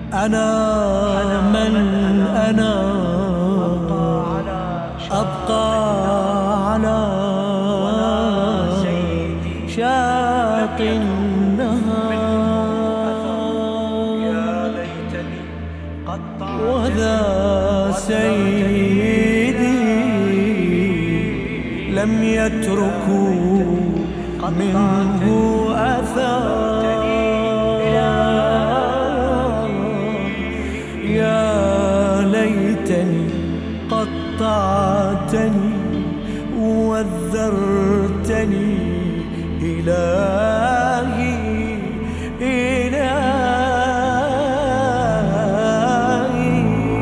أنا من أنا أبقى على شاطئ النهار، وذا سيدي لم يتركوا منه أثر. يا ليتني قطعتني وذرتني إلهي إلهي.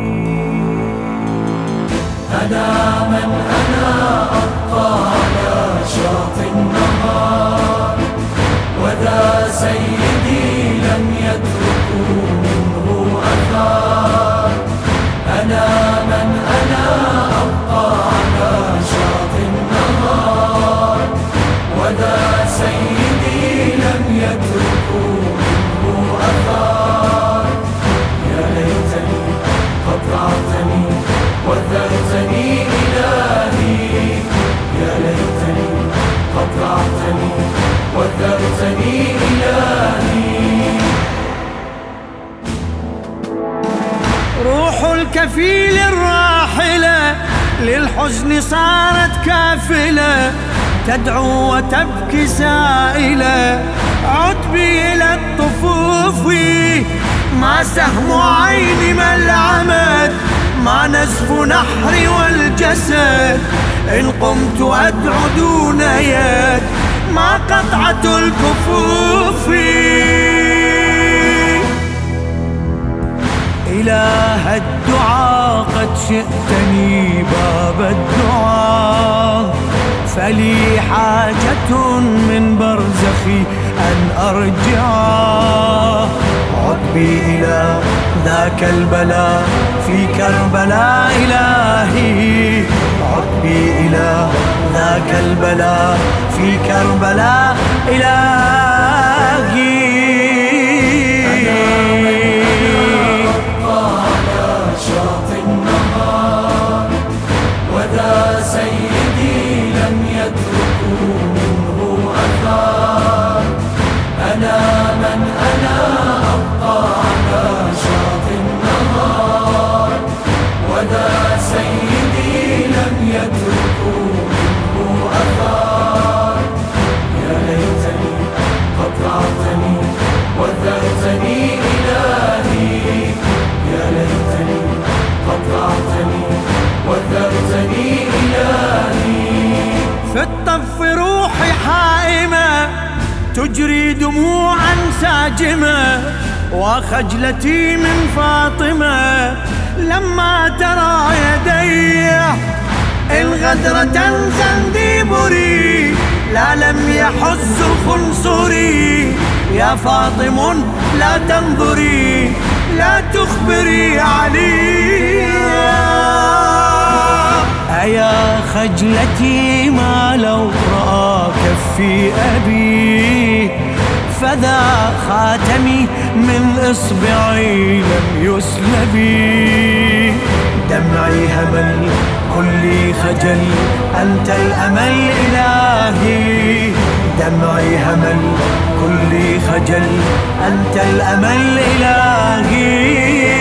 أنا من أنا أبقى على شاطئ النهار، وذا سيدي لم يتركوا منه أثر. أنا من أنا أبقى على شاطئ النهار، وذا سيدي لم يتركوا منه أثر. يا ليتني قطعتني وذرتني إلهي، يا ليتني قطعتني وذرتني إلهي. روح الكفيل الراحلة للحزن صارت كافلة، تدعو وتبكي سائلة. عد بي إلى الطفوف، ما سهم عيني ما العمد، ما نزف نحري والجسد. إن قمت أدعو دون يد، ما قطعة الكفوف. إله الدعاء قد شئتني باب الدعاء، فلي حاجة من برزخي أن أرجع. عد بي إلى ذاك البلاء في كربلاء إلهي، عد بي إلى ذاك البلاء في كربلاء إلهي. شاطئ النهار، وذا سيدي لم يتركوا منه أثر. أنا من أنا أبقى على شاطئ النهار، وذا سيدي لم يتركوا منه أثر. يا ليتني قطعتني وذرتني إلهي، يا ليتني قطعتني وذرتني إلهي. في الطف روحي حائمة تجري دموعا ساجمة، وخجلتي من فاطمة لما ترى يدي الغدرة زنديبري. لا لم يحز خنصري، يا فاطم لا تنظري، لا تخبري علي. أيا خجلتي ما لو رأى كفي أبي، فذا خاتمي من إصبعي لم يسلبي. دمعي همل كلي خجل، أنت الأمل إلهي. دمعي همل كلي خجل، أنت الأمل إلهي.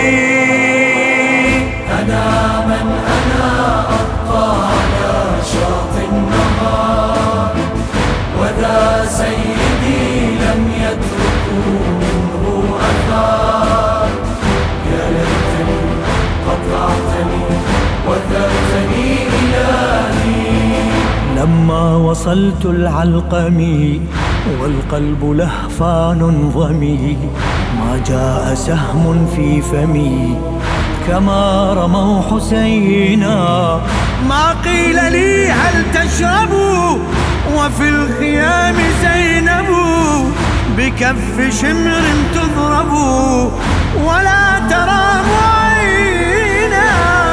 أنا من أنا أبقى على شاطئ النهار، وذا سيدي لم يتركوا منه أثر. يا ليتني قطعتني وذرتني إلهي. لما وصلت العلقمي والقلب لهفان ضمي، ما جاء سهم في فمي كما رموا حسينا. ما قيل لي هل تشربوا، وفي الخيام زينب بكف شمر تضرب، ولا ترام عينا.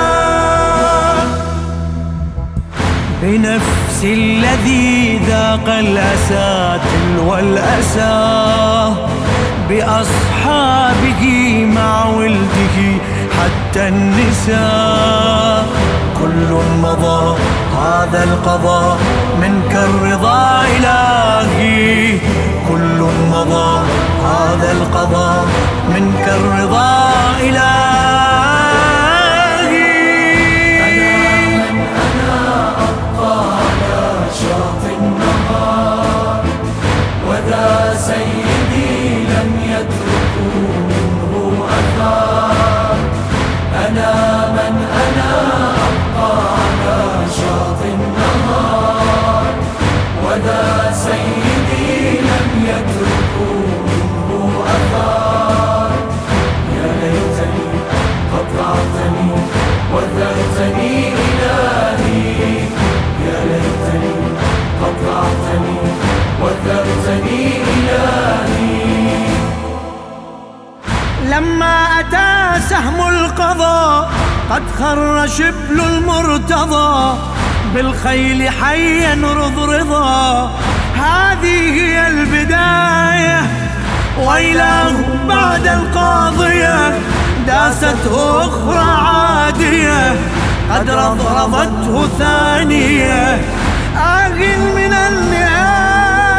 بنفس الذي ذاق الأسى تلو الأسى، بأصحابه مع ولده حتى النساء. كل مضى هذا القضاء منك الرضا إلهي، كل مضى هذا القضاء منك الرضا إلهي. أنا أبقى على شاطئ النهار، وذا سيدي لم يتركوا منه أثار. أنا أبقى على شاطئ النهار، وذا سيدي لم يتركوا منه أثار. يا ليتني قطعتني وذرتني إلهي، يا ليتني قطعتني وذرتني إلهي. لما أتى سهم القضاء قد خر شبل المرتضى، بالخيل حيا رضرضا. هذه هي البداية، وإله بعد القاضية داست أخرى عادية، قد رضرضته ثانية. من النهاية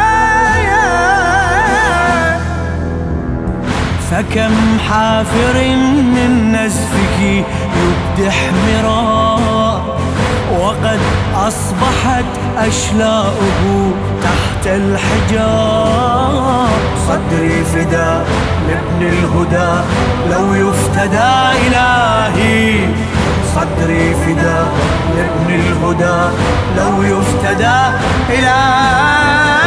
فكم حافر من نزفك يبدي حمرا، وقد أصبحت أشلاؤه تحت الحجار. صدري فداء لابن الهدى لو يفتدى إلهي، صدري فداء لابن الهدى لو يفتدى إلهي.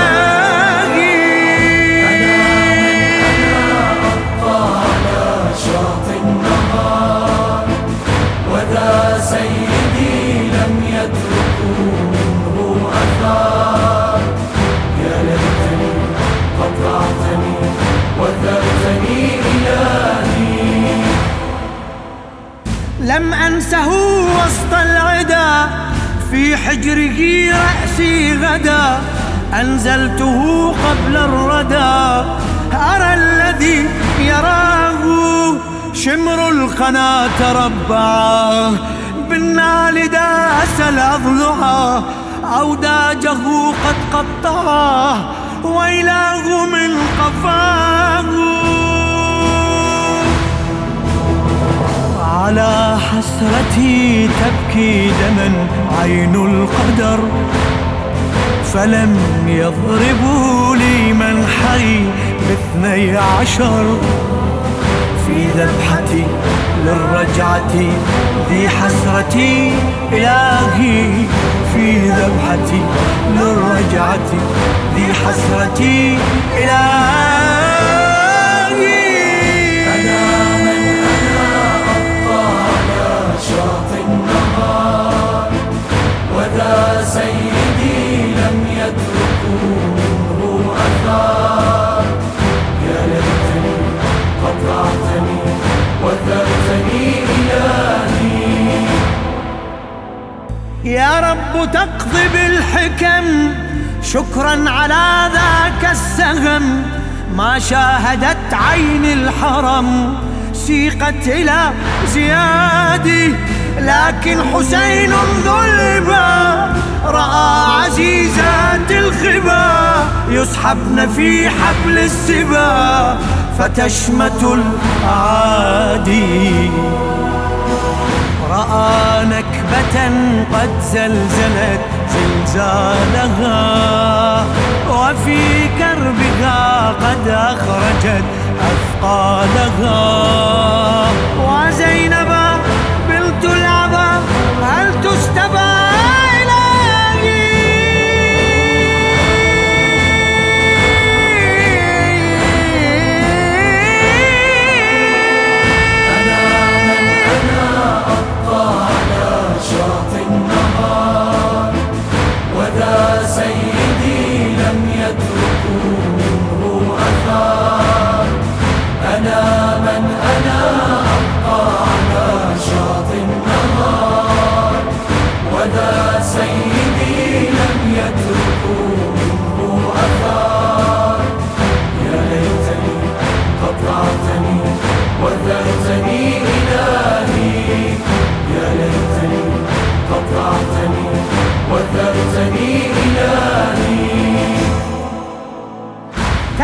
أنا أبقى على شاطئ النهار، وذا سيدي لم يتركوا منه أثار. يا ليتني قطعتني وذرتني إلهي. لم أنسه وسط العدا، في حجره رأسي غدا. أنزلته قبل الردى، أرى الذي يراه شمر القنا تربعا. بالنال داس الأضلع، أوداجه قد قطعا، وإله من قفاه. على حسرتي تبكي دما عين القدر، فلم يضربوا لي منحري ب12. في ذبحتي للرجعة ذي حسرتي إلهي، في ذبحتي للرجعة ذي حسرتي إلهي. شاطئ النهار، وذا سيدي لم يتركوا منه أثار. يا ليتني قطعتني وذرتني إلهي. يا رب تقضي بالحكم، شكرا على ذاك السهم. ما شاهدت عين الحرم سيقت إلى زيادي، لكن حسين ذو الهبة رأى عزيزات الخبا يسحبن في حبل السبا، فتشمت الأعادي. رأى نكبة قد زلزلت زلزالها، وفي كربها قد أخرجت أثقالها. وزينب بنت العبا هل تستبى إلهي؟ أنا أبقى على شاطئ النهار، وذا سيدي لم يتركوا منه أثار. أنا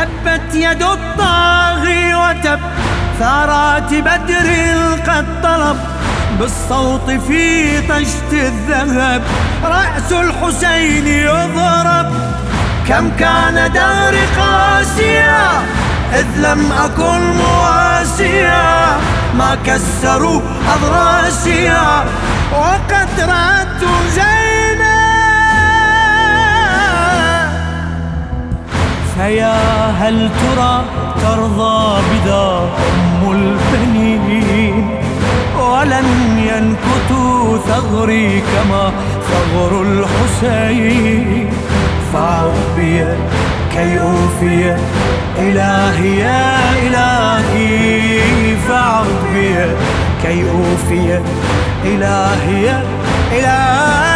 تبت يد الطاغي وتب ثارات بدر قد طلب بالصوت في طشت الذهب رأس الحسين يضرب. كم كان دهر قاسيا إذ لم أكن مواسيا ما كسروا أضراسيا وقد رأت زينب. فيا هل ترى ترضى بذا أم البنين ولن ينكتوا ثغري كما ثغر الحسين. فاعط بي كي أوفي إلهي يا إلهي فاعط بي كي أوفي إلهي يا إلهي.